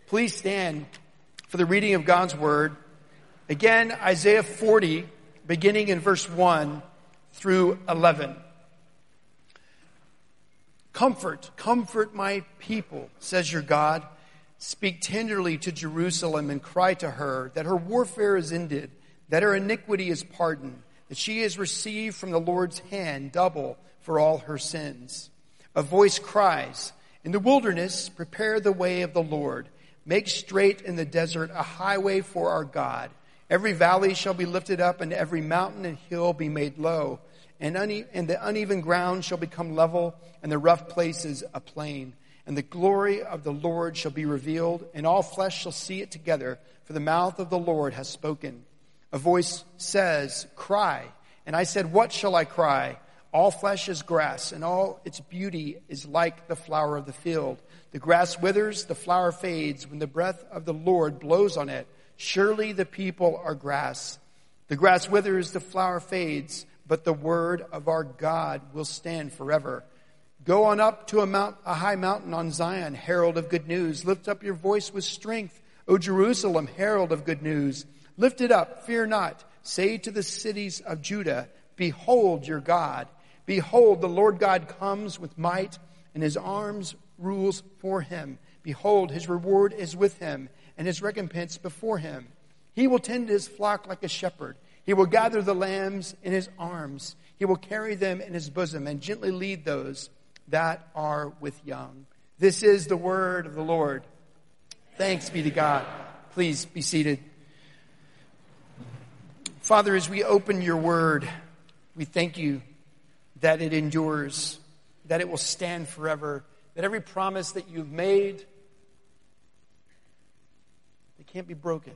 Please stand for the reading of God's Word. Again, Isaiah 40, beginning in verse 1 through 11. Comfort my people, says your God. Speak tenderly to Jerusalem and cry to her that her warfare is ended, that her iniquity is pardoned, that she has received from the Lord's hand double for all her sins. A voice cries, in the wilderness, prepare the way of the Lord. Make straight in the desert a highway for our God. Every valley shall be lifted up, and every mountain and hill be made low. And the uneven ground shall become level, and the rough places a plain. And the glory of the Lord shall be revealed, and all flesh shall see it together, for the mouth of the Lord has spoken. A voice says, cry. And I said, what shall I cry? All flesh is grass, and all its beauty is like the flower of the field. The grass withers, the flower fades, when the breath of the Lord blows on it. Surely the people are grass. The grass withers, the flower fades, but the word of our God will stand forever. Go on up to a high mountain on Zion, herald of good news. Lift up your voice with strength, O Jerusalem, herald of good news. Lift it up, fear not. Say to the cities of Judah, behold your God. Behold, the Lord God comes with might, and his arms rules for him. Behold, his reward is with him, and his recompense before him. He will tend his flock like a shepherd. He will gather the lambs in his arms. He will carry them in his bosom, and gently lead those that are with young. This is the word of the Lord. Thanks be to God. Please be seated. Father, as we open your word, we thank you that it endures, that it will stand forever, that every promise that you've made, it can't be broken.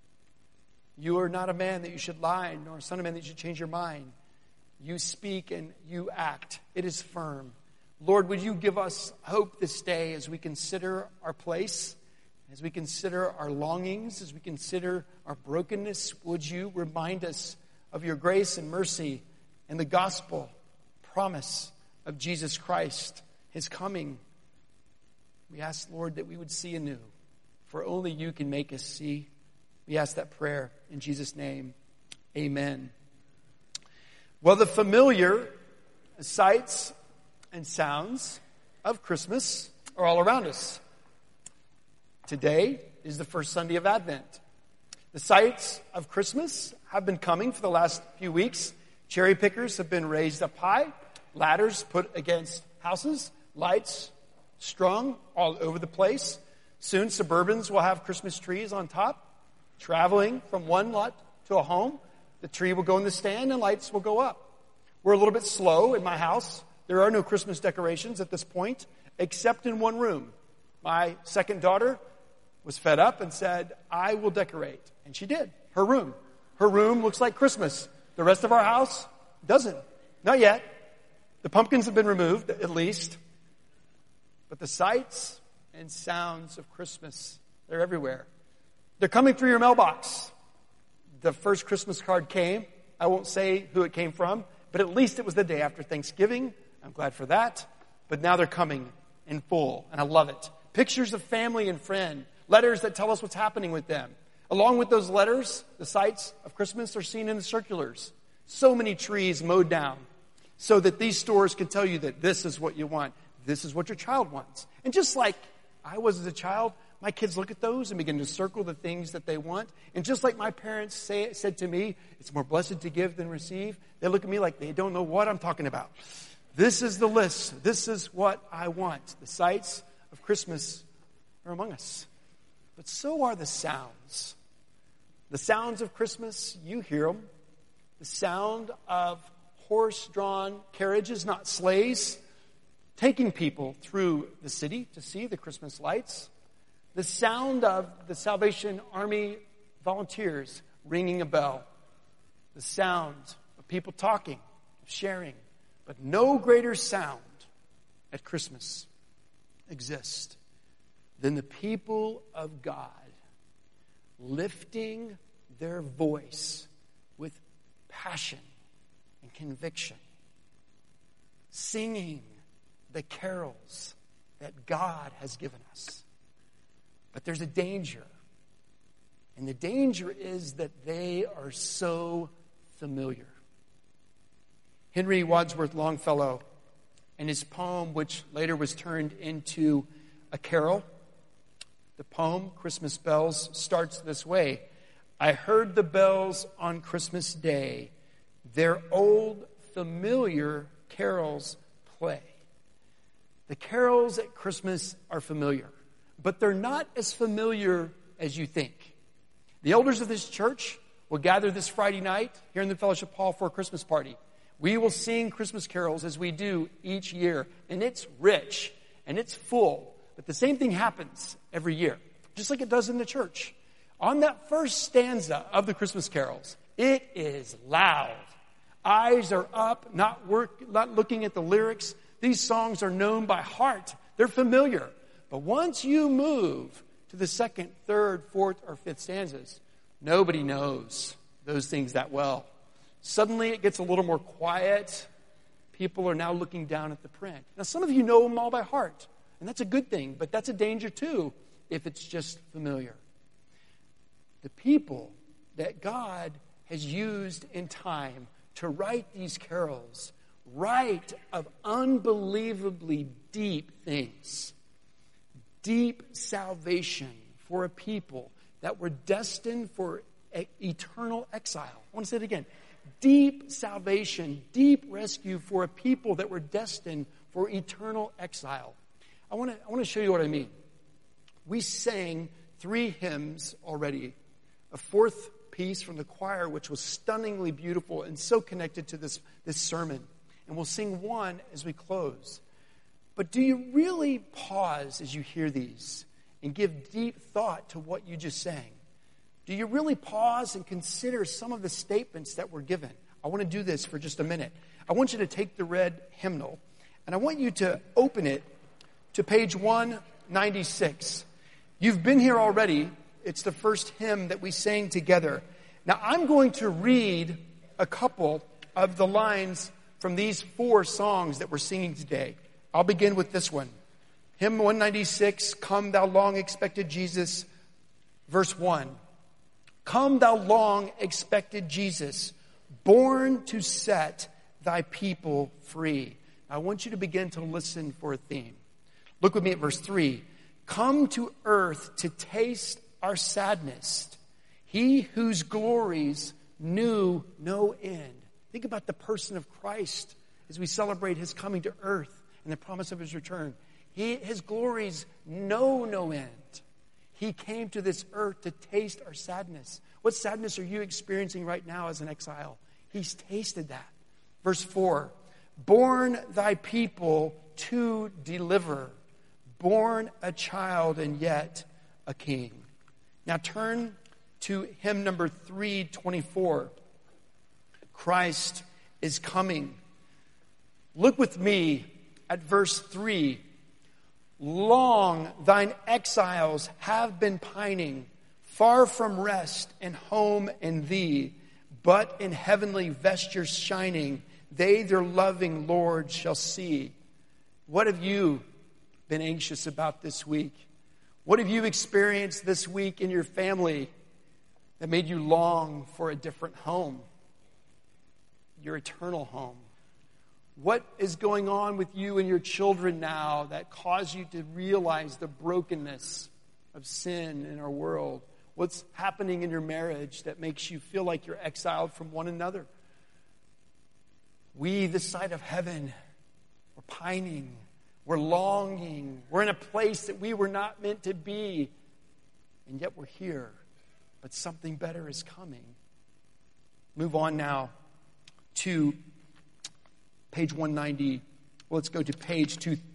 You are not a man that you should lie, nor a son of man that you should change your mind. You speak and you act. It is firm. Lord, would you give us hope this day as we consider our place, as we consider our longings, as we consider our brokenness? Would you remind us of your grace and mercy and the gospel promise of Jesus Christ, his coming? We ask, Lord, that we would see anew, for only you can make us see. We ask that prayer in Jesus' name. Amen. Well, the familiar sights and sounds of Christmas are all around us. Today is the first Sunday of Advent. The sights of Christmas have been coming for the last few weeks. Cherry pickers have been raised up high, ladders put against houses, lights strung all over the place. Soon Suburbans will have Christmas trees on top. Traveling from one lot to a home, the tree will go in the stand and lights will go up. We're a little bit slow in my house. There are no Christmas decorations at this point, except in one room. My second daughter was fed up and said, I will decorate. And she did. Her room. Her room looks like Christmas. The rest of our house doesn't. Not yet. The pumpkins have been removed, at least. But the sights and sounds of Christmas, they're everywhere. They're coming through your mailbox. The first Christmas card came. I won't say who it came from, but at least it was the day after Thanksgiving. I'm glad for that. But now they're coming in full, and I love it. Pictures of family and friend, letters that tell us what's happening with them. Along with those letters, the sights of Christmas are seen in the circulars. So many trees mowed down so that these stores can tell you that this is what you want. This is what your child wants. And just like I was as a child, my kids look at those and begin to circle the things that they want. And just like my parents said to me, it's more blessed to give than receive, they look at me like they don't know what I'm talking about. This is the list. This is what I want. The sights of Christmas are among us. But so are the sounds. The sounds of Christmas, you hear them. The sound of horse-drawn carriages, not sleighs, taking people through the city to see the Christmas lights. The sound of the Salvation Army volunteers ringing a bell. The sound of people talking, sharing. But no greater sound at Christmas exists than the people of God lifting their voice with passion and conviction, singing the carols that God has given us. But there's a danger. And the danger is that they are so familiar. Henry Wadsworth Longfellow, in his poem, which later was turned into a carol, the poem, Christmas Bells, starts this way. I heard the bells on Christmas Day, their old familiar carols play. The carols at Christmas are familiar, but they're not as familiar as you think. The elders of this church will gather this Friday night here in the Fellowship Hall for a Christmas party. We will sing Christmas carols as we do each year, and it's rich and it's full. But the same thing happens every year, just like it does in the church. On that first stanza of the Christmas carols, it is loud. Eyes are up, not looking at the lyrics. These songs are known by heart. They're familiar. But once you move to the second, third, fourth, or fifth stanzas, nobody knows those things that well. Suddenly it gets a little more quiet. People are now looking down at the print. Now some of you know them all by heart, and that's a good thing, but that's a danger too if it's just familiar. The people that God has used in time to write these carols write of unbelievably deep things. Deep salvation for a people that were destined for eternal exile. I want to say it again. Deep salvation, deep rescue for a people that were destined for eternal exile. I want to show you what I mean. We sang 3 hymns already. A 4th piece from the choir, which was stunningly beautiful and so connected to this sermon. And we'll sing one as we close. But do you really pause as you hear these and give deep thought to what you just sang? Do you really pause and consider some of the statements that were given? I want to do this for just a minute. I want you to take the red hymnal, and I want you to open it to page 196. You've been here already. It's the first hymn that we sang together. Now, I'm going to read a couple of the lines from these 4 songs that we're singing today. I'll begin with this one. Hymn 196, Come Thou Long Expected Jesus, verse 1. Come Thou Long Expected Jesus, born to set Thy people free. I want you to begin to listen for a theme. Look with me at verse 3. Come to earth to taste our sadness, He whose glories knew no end. Think about the person of Christ as we celebrate His coming to earth and the promise of His return. His glories know no end. He came to this earth to taste our sadness. What sadness are you experiencing right now as an exile? He's tasted that. Verse 4, born Thy people to deliver, born a child and yet a king. Now turn to hymn number 324. Christ is coming. Look with me at verse 3. Long thine exiles have been pining, far from rest and home and thee, but in heavenly vestures shining, they their loving Lord shall see. What have you been anxious about this week? What have you experienced this week in your family that made you long for a different home? Your eternal home. What is going on with you and your children now that cause you to realize the brokenness of sin in our world? What's happening in your marriage that makes you feel like you're exiled from one another? We, this side of heaven, we're pining, we're longing, we're in a place that we were not meant to be, and yet we're here. But something better is coming. Move on now to page 190. Well, let's go to page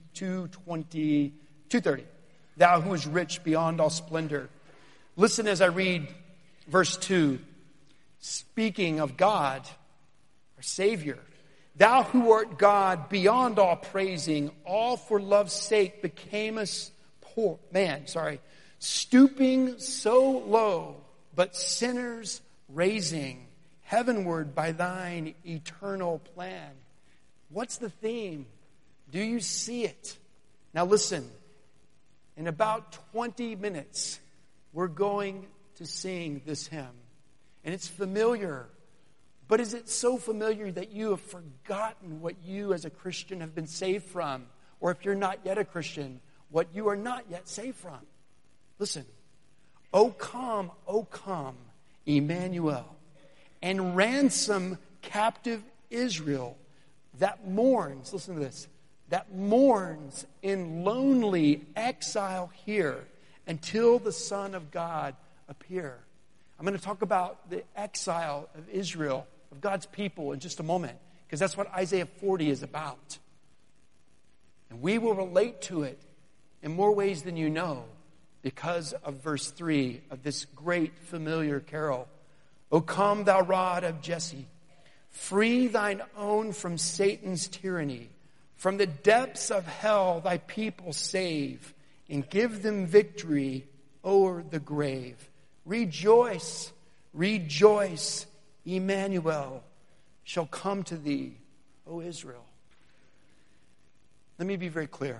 230. Thou who is rich beyond all splendor. Listen as I read verse 2. Speaking of God, our Savior. Thou who art God beyond all praising, all for love's sake becamest poor man, stooping so low, but sinners raising heavenward by thine eternal plan. What's the theme? Do you see it? Now listen, In about 20 minutes, we're going to sing this hymn. And it's familiar. But is it so familiar that you have forgotten what you as a Christian have been saved from? Or if you're not yet a Christian, what you are not yet saved from? Listen. O come, Emmanuel, and ransom captive Israel that mourns, listen to this, that mourns in lonely exile here until the Son of God appear. I'm going to talk about the exile of Israel, of God's people, in just a moment, because that's what Isaiah 40 is about. And we will relate to it in more ways than you know because of verse 3 of this great familiar carol. O come, thou rod of Jesse, free thine own from Satan's tyranny. From the depths of hell thy people save, and give them victory o'er the grave. Rejoice, rejoice, Emmanuel shall come to thee, O Israel. Let me be very clear.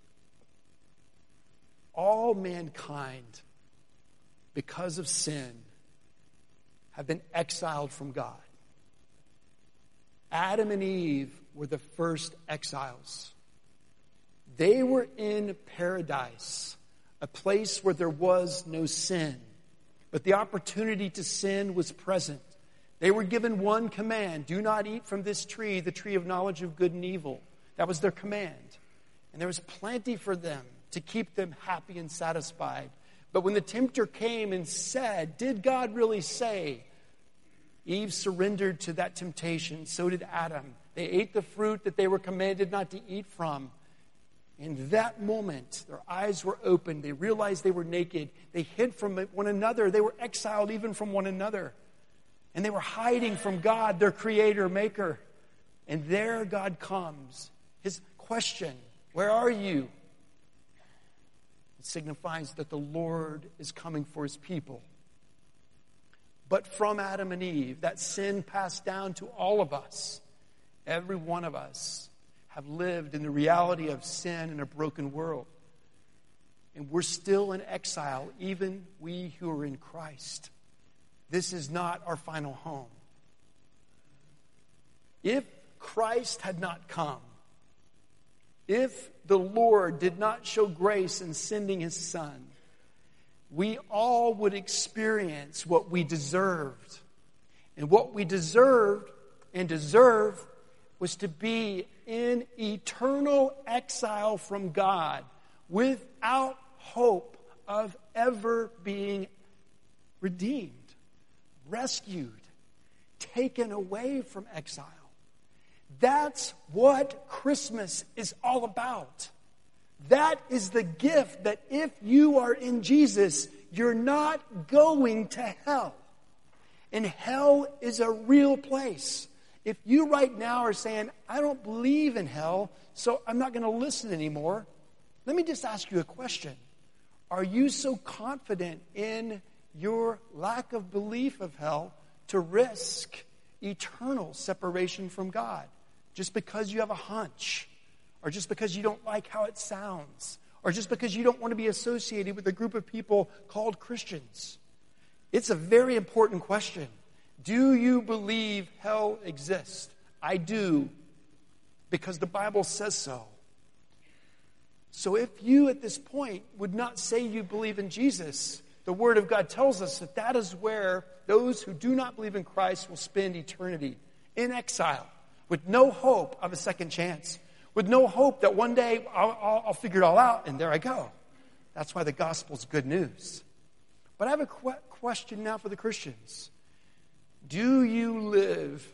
All mankind, because of sin, have been exiled from God. Adam and Eve were the first exiles. They were in paradise, a place where there was no sin. But the opportunity to sin was present. They were given one command: do not eat from this tree, the tree of knowledge of good and evil. That was their command. And there was plenty for them to keep them happy and satisfied. But when the tempter came and said, did God really say? Eve surrendered to that temptation. So did Adam. They ate the fruit that they were commanded not to eat from. In that moment, their eyes were opened. They realized they were naked. They hid from one another. They were exiled even from one another. And they were hiding from God, their creator, maker. And there God comes. His question, where are you? It signifies that the Lord is coming for his people. But from Adam and Eve, that sin passed down to all of us. Every one of us have lived in the reality of sin in a broken world. And we're still in exile, even we who are in Christ. This is not our final home. If Christ had not come, if the Lord did not show grace in sending his Son, we all would experience what we deserved. And what we deserved and deserve was to be in eternal exile from God without hope of ever being redeemed, rescued, taken away from exile. That's what Christmas is all about. That is the gift that if you are in Jesus, you're not going to hell. And hell is a real place. If you right now are saying, I don't believe in hell, so I'm not going to listen anymore, let me just ask you a question. Are you so confident in your lack of belief of hell to risk eternal separation from God just because you have a hunch? Or just because you don't like how it sounds, or just because you don't want to be associated with a group of people called Christians? It's a very important question. Do you believe hell exists? I do, because the Bible says so. So if you at this point would not say you believe in Jesus, the Word of God tells us that that is where those who do not believe in Christ will spend eternity, in exile, with no hope of a second chance. With no hope that one day I'll figure it all out, and there I go. That's why the gospel's good news. But I have a question now for the Christians. Do you live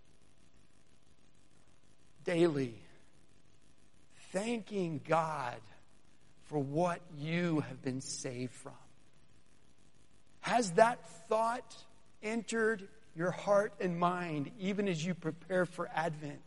daily thanking God for what you have been saved from? Has that thought entered your heart and mind even as you prepare for Advent?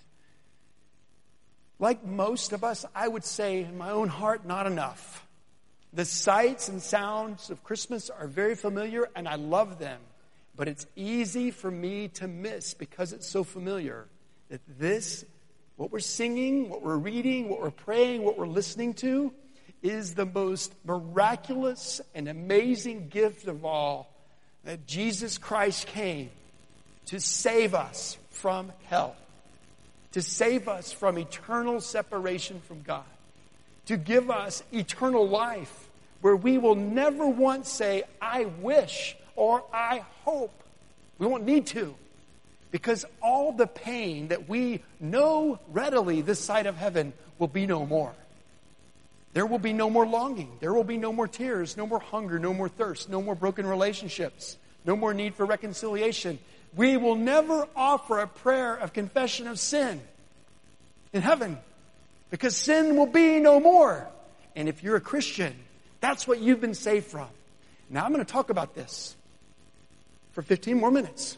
Like most of us, I would say in my own heart, not enough. The sights and sounds of Christmas are very familiar, and I love them. But it's easy for me to miss, because it's so familiar, that this, what we're singing, what we're reading, what we're praying, what we're listening to, is the most miraculous and amazing gift of all, that Jesus Christ came to save us from hell, to save us from eternal separation from God, to give us eternal life where we will never once say, I wish or I hope. We won't need to, because all the pain that we know readily this side of heaven will be no more. There will be no more longing. There will be no more tears, no more hunger, no more thirst, no more broken relationships, no more need for reconciliation. We will never offer a prayer of confession of sin in heaven, because sin will be no more. And if you're a Christian, that's what you've been saved from. Now I'm going to talk about this for 15 more minutes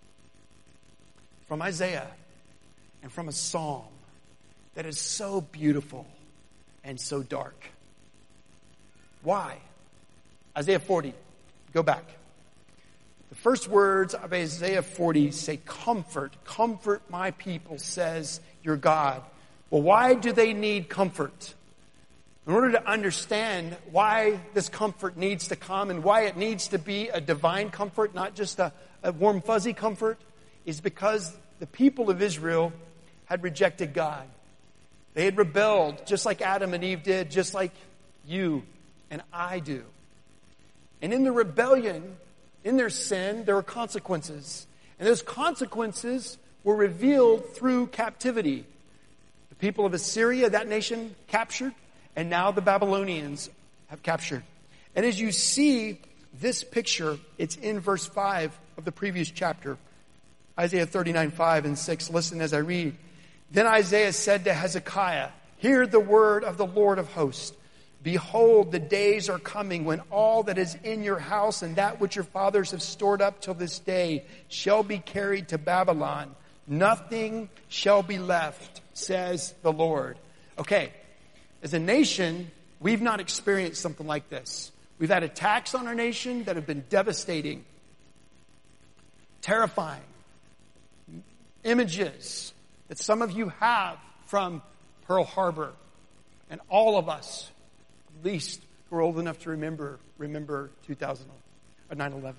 from Isaiah and from a psalm that is so beautiful and so dark. Why? Isaiah 40. Go back. The first words of Isaiah 40 say, comfort. Comfort my people, says your God. Well, why do they need comfort? In order to understand why this comfort needs to come and why it needs to be a divine comfort, not just a warm, fuzzy comfort, is because the people of Israel had rejected God. They had rebelled, just like Adam and Eve did, just like you and I do. And in the rebellion, in their sin, there were consequences. And those consequences were revealed through captivity. The people of Assyria, that nation, captured. And now the Babylonians have captured. And as you see this picture, it's in verse 5 of the previous chapter. Isaiah 39, 5 and 6. Listen as I read. Then Isaiah said to Hezekiah, hear the word of the Lord of hosts. Behold, the days are coming when all that is in your house and that which your fathers have stored up till this day shall be carried to Babylon. Nothing shall be left, says the Lord. Okay. As a nation, we've not experienced something like this. We've had attacks on our nation that have been devastating, terrifying. Images that some of you have from Pearl Harbor, and all of us, at least who are old enough to remember 9/11.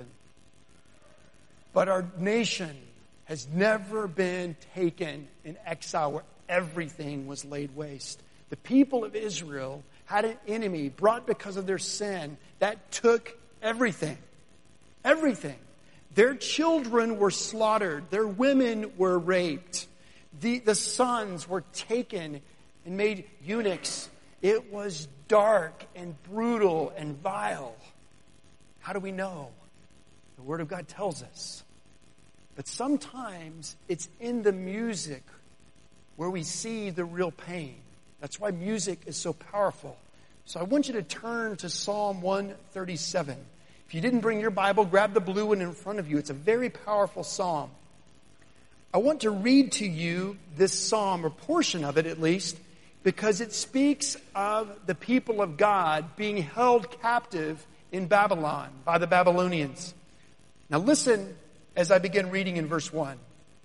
But our nation has never been taken in exile where everything was laid waste. The people of Israel had an enemy brought because of their sin that took everything. Everything. Their children were slaughtered. Their women were raped. The sons were taken and made eunuchs. It was dark and brutal and vile. How do we know? The Word of God tells us. But sometimes it's in the music where we see the real pain. That's why music is so powerful. So I want you to turn to Psalm 137. If you didn't bring your Bible, grab the blue one in front of you. It's a very powerful psalm. I want to read to you this psalm, or portion of it at least, because it speaks of the people of God being held captive in Babylon by the Babylonians. Now listen as I begin reading in verse 1.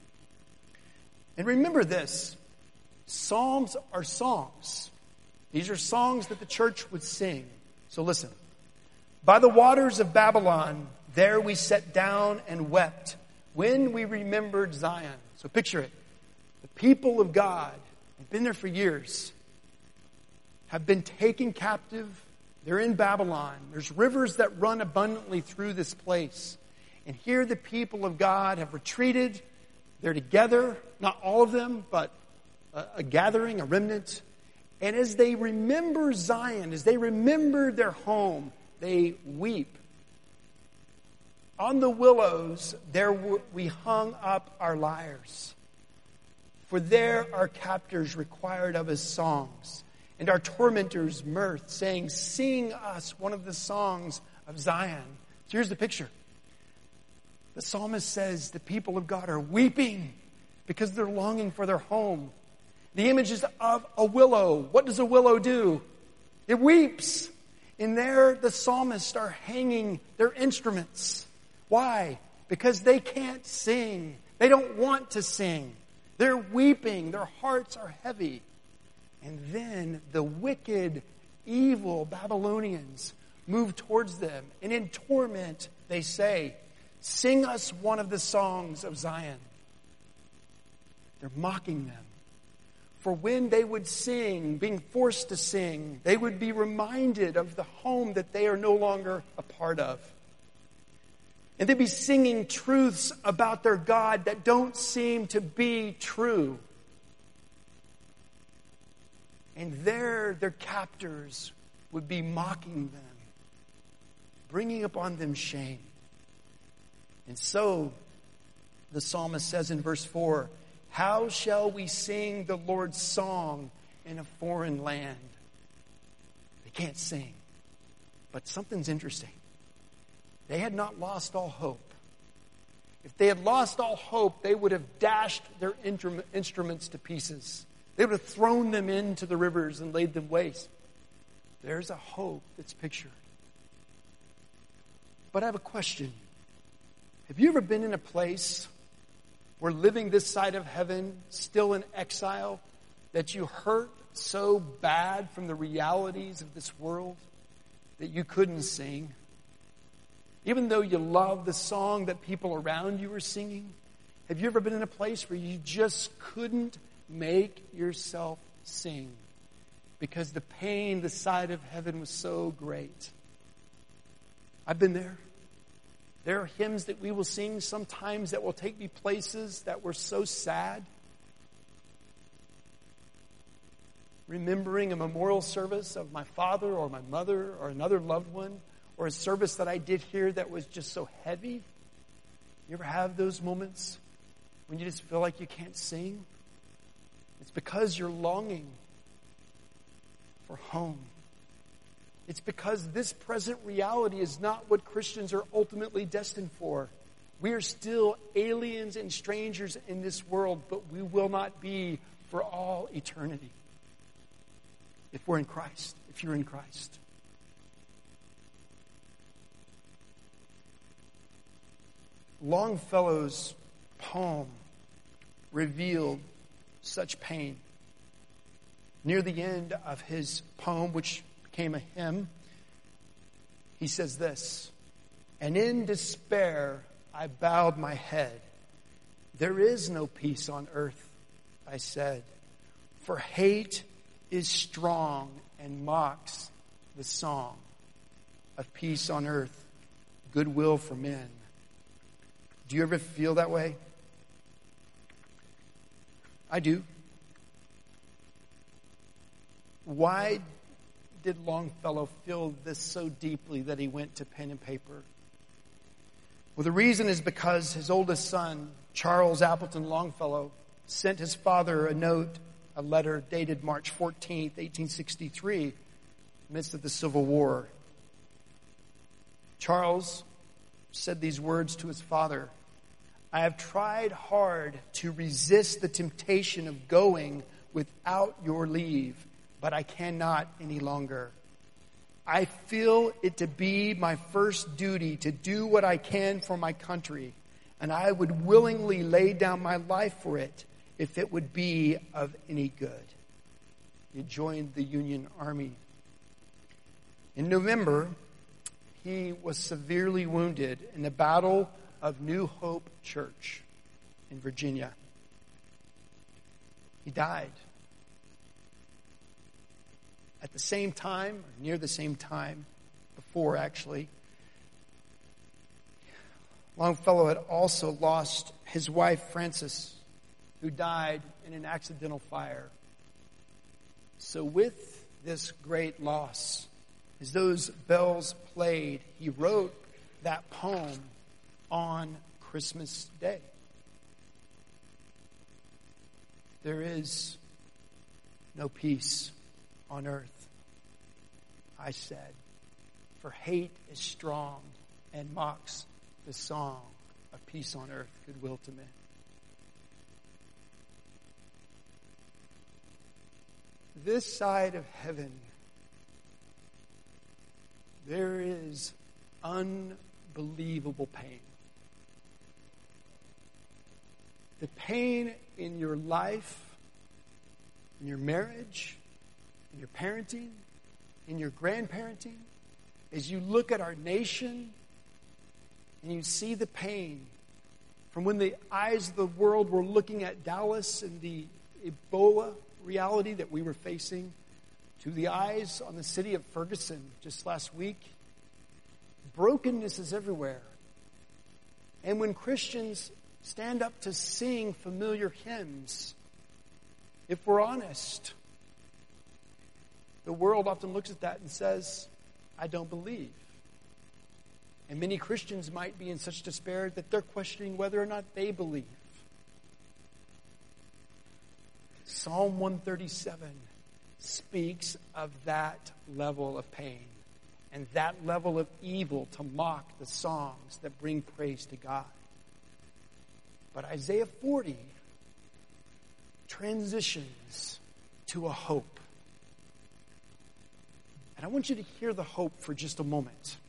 And remember this. Psalms are songs. These are songs that the church would sing. So listen. By the waters of Babylon, there we sat down and wept when we remembered Zion. So picture it. The people of God have been there for years, have been taken captive. They're in Babylon. There's rivers that run abundantly through this place. And here the people of God have retreated. They're together, not all of them, but a gathering, a remnant. And as they remember Zion, as they remember their home, they weep. On the willows, there we hung up our lyres. For there our captors required of us songs, and our tormentors mirth, saying, sing us one of the songs of Zion. So here's the picture. The psalmist says the people of God are weeping because they're longing for their home. The image is of a willow. What does a willow do? It weeps. And there the psalmists are hanging their instruments. Why? Because they can't sing. They don't want to sing. They're weeping. Their hearts are heavy. And then the wicked evil Babylonians move towards them. And in torment, they say, "Sing us one of the songs of Zion." They're mocking them. For when they would sing, being forced to sing, they would be reminded of the home that they are no longer a part of. And they'd be singing truths about their God that don't seem to be true. And their captors would be mocking them, bringing upon them shame. And so, the psalmist says in verse 4, "How shall we sing the Lord's song in a foreign land?" They can't sing. But something's interesting. They had not lost all hope. If they had lost all hope, they would have dashed their instruments to pieces. They would have thrown them into the rivers and laid them waste. There's a hope that's pictured. But I have a question. Have you ever been in a place where living this side of heaven, still in exile, that you hurt so bad from the realities of this world that you couldn't sing? Even though you love the song that people around you are singing, have you ever been in a place where you just couldn't make yourself sing because the pain, the side of heaven was so great? I've been there. There are hymns that we will sing sometimes that will take me places that were so sad. Remembering a memorial service of my father or my mother or another loved one, or a service that I did here that was just so heavy. You ever have those moments when you just feel like you can't sing? It's because you're longing for home. It's because this present reality is not what Christians are ultimately destined for. We are still aliens and strangers in this world, but we will not be for all eternity. If we're in Christ, if you're in Christ. Longfellow's poem revealed such pain. Near the end of his poem, which became a hymn, he says this, "And in despair I bowed my head. There is no peace on earth, I said, for hate is strong and mocks the song of peace on earth, goodwill for men." Do you ever feel that way? I do. Why did Longfellow feel this so deeply that he went to pen and paper? Well, the reason is because his oldest son, Charles Appleton Longfellow, sent his father a note, a letter dated March 14th, 1863, in the midst of the Civil War. Charles said these words to his father, "I have tried hard to resist the temptation of going without your leave, but I cannot any longer. I feel it to be my first duty to do what I can for my country, and I would willingly lay down my life for it if it would be of any good." He joined the Union Army. In November, he was severely wounded in the Battle of New Hope Church in Virginia. He died. At the same time, or near the same time, before actually, Longfellow had also lost his wife, Frances, who died in an accidental fire. So with this great loss, as those bells played, he wrote that poem on Christmas Day. There is no peace on earth, I said, for hate is strong and mocks the song of peace on earth, goodwill to men. This side of heaven, there is unbelievable pain. The pain in your life, in your marriage, in your parenting, in your grandparenting, as you look at our nation and you see the pain from when the eyes of the world were looking at Dallas and the Ebola reality that we were facing, to the eyes on the city of Ferguson just last week. Brokenness is everywhere. And when Christians stand up to sing familiar hymns, if we're honest, the world often looks at that and says, I don't believe. And many Christians might be in such despair that they're questioning whether or not they believe. Psalm 137 speaks of that level of pain and that level of evil to mock the songs that bring praise to God. But Isaiah 40 transitions to a hope. And I want you to hear the hope for just a moment.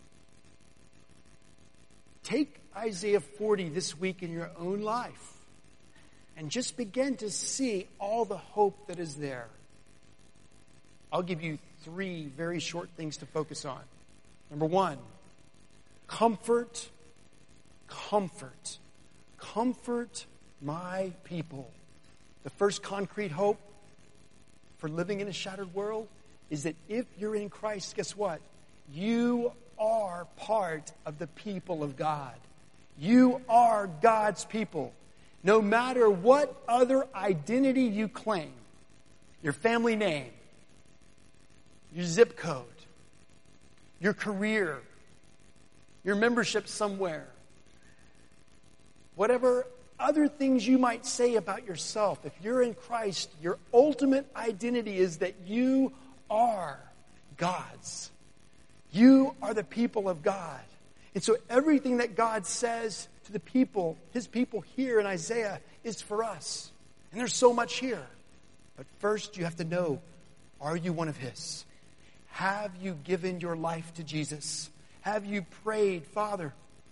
Take Isaiah 40 this week in your own life and just begin to see all the hope that is there. I'll give you 3 very short things to focus on. Number 1, comfort, comfort, comfort my people. The first concrete hope for living in a shattered world is that if you're in Christ, guess what? You are part of the people of God. You are God's people. No matter what other identity you claim, your family name, your zip code, your career, your membership somewhere, whatever other things you might say about yourself, if you're in Christ, your ultimate identity is that you are God's. You are the people of God. And so everything that God says to the people, his people here in Isaiah, is for us. And there's so much here. But first you have to know, are you one of his? Have you given your life to Jesus? Have you prayed, Father,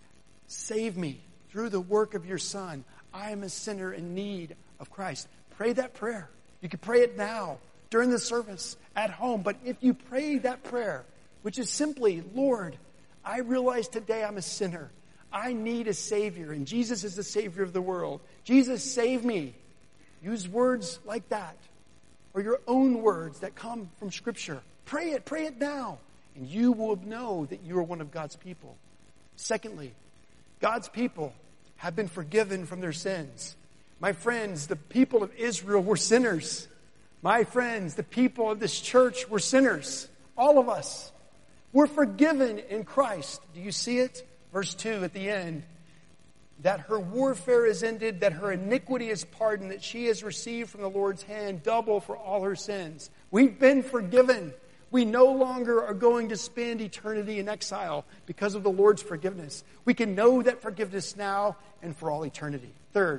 save me through the work of your Son? I am a sinner in need of Christ. Pray that prayer. You can pray it now, during the service, at home. But if you pray that prayer, which is simply, Lord, I realize today I'm a sinner. I need a Savior, and Jesus is the Savior of the world. Jesus, save me. Use words like that, or your own words that come from Scripture. Pray it now, and you will know that you are one of God's people. Secondly, God's people have been forgiven from their sins. My friends, the people of Israel were sinners. My friends, the people of this church were sinners. All of us. We're forgiven in Christ. Do you see it? Verse 2 at the end. That her warfare is ended, that her iniquity is pardoned, that she has received from the Lord's hand double for all her sins. We've been forgiven. We no longer are going to spend eternity in exile because of the Lord's forgiveness. We can know that forgiveness now and for all eternity. Third,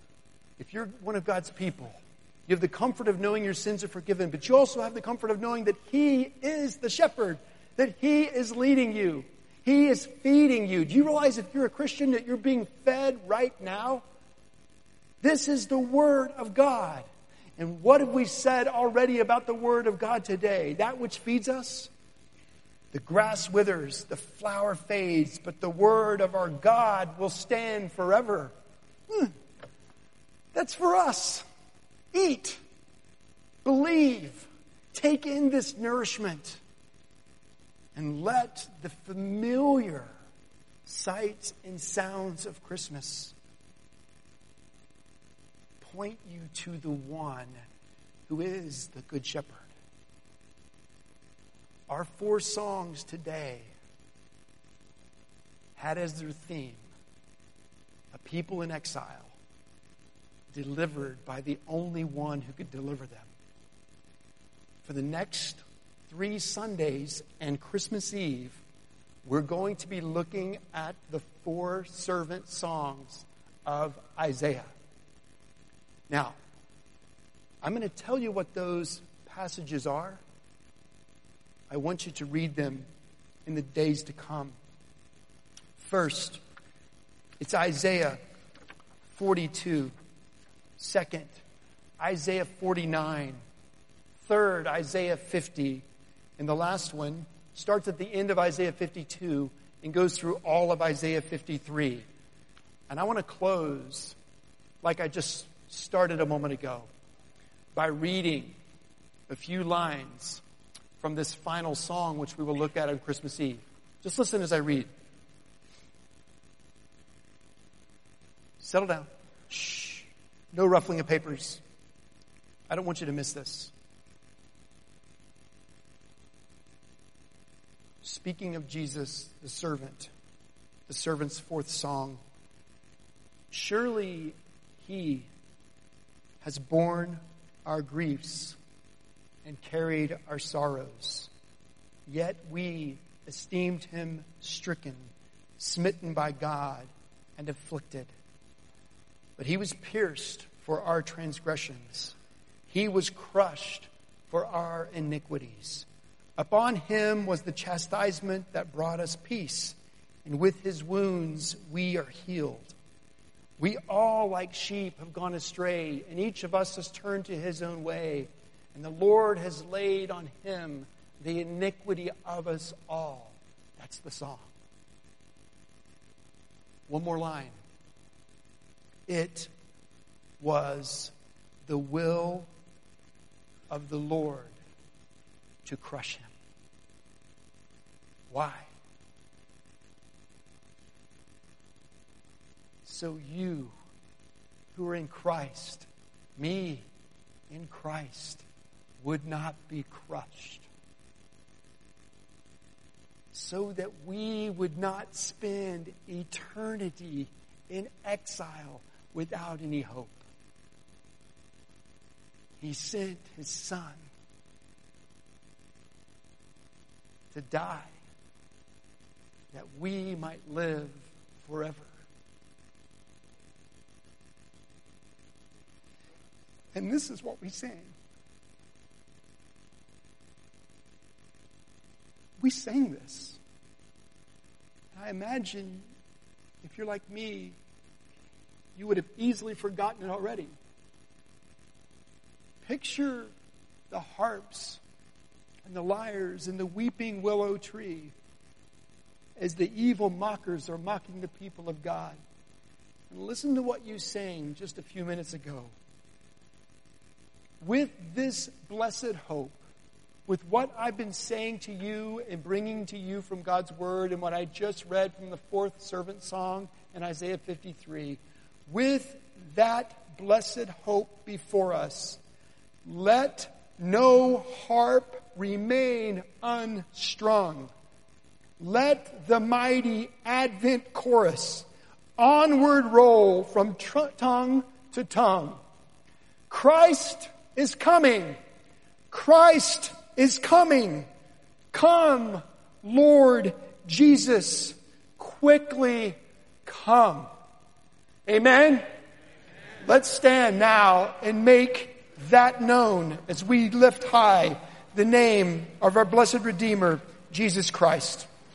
if you're one of God's people, you have the comfort of knowing your sins are forgiven, but you also have the comfort of knowing that he is the shepherd, that he is leading you. He is feeding you. Do you realize if you're a Christian that you're being fed right now? This is the Word of God. And what have we said already about the Word of God today? That which feeds us? The grass withers, the flower fades, but the Word of our God will stand forever. That's for us. Eat. Believe. Take in this nourishment. And let the familiar sights and sounds of Christmas point you to the one who is the Good Shepherd. Our 4 songs today had as their theme a people in exile delivered by the only one who could deliver them. For the next 3 Sundays and Christmas Eve, we're going to be looking at the 4 servant songs of Isaiah. Now, I'm going to tell you what those passages are. I want you to read them in the days to come. First, it's Isaiah 42. Second, Isaiah 49. Third, Isaiah 50. And the last one starts at the end of Isaiah 52 and goes through all of Isaiah 53. And I want to close, like I just started a moment ago, by reading a few lines from this final song, which we will look at on Christmas Eve. Just listen as I read. Settle down. Shh. No ruffling of papers. I don't want you to miss this. Speaking of Jesus, the servant's fourth song. Surely he has borne our griefs and carried our sorrows. Yet we esteemed him stricken, smitten by God, and afflicted. But he was pierced for our transgressions. He was crushed for our iniquities. Upon him was the chastisement that brought us peace, and with his wounds we are healed. We all, like sheep, have gone astray, and each of us has turned to his own way. And the Lord has laid on him the iniquity of us all. That's the song. One more line. It was the will of the Lord to crush him. Why? So you who are in Christ, me in Christ, would not be crushed. So that we would not spend eternity in exile without any hope. He sent his Son to die that we might live forever. And this is what we sang. We sang this. I imagine if you're like me, you would have easily forgotten it already. Picture the harps and the lyres and the weeping willow tree as the evil mockers are mocking the people of God. And listen to what you sang just a few minutes ago. With this blessed hope, with what I've been saying to you and bringing to you from God's Word and what I just read from the fourth servant song in Isaiah 53, with that blessed hope before us, let no harp remain unstrung. Let the mighty Advent chorus onward roll from tongue to tongue. Christ is coming. Christ is coming. Come, Lord Jesus, quickly come. Amen? Let's stand now and make that known as we lift high the name of our blessed Redeemer, Jesus Christ.